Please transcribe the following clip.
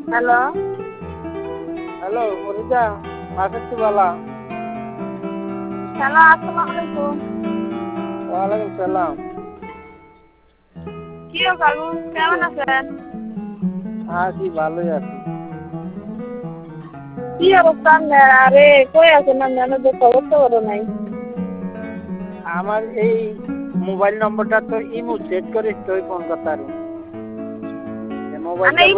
Hello. Hello মরিজা, Masud বালা। Hello, আসসালামু আলাইকুম। ওয়ালাইকুম সালাম। কি বাবু, কেমন আছেন? আছি, ভালোই আছি। কি অবস্থা আপনার? আরে কই আছেন আপনার? যে খবর টবর নাই। আমার এই মোবাইল নম্বরটা তো ইমো সেট করিস তুই ফোন করতে পারো। মোবাইলটা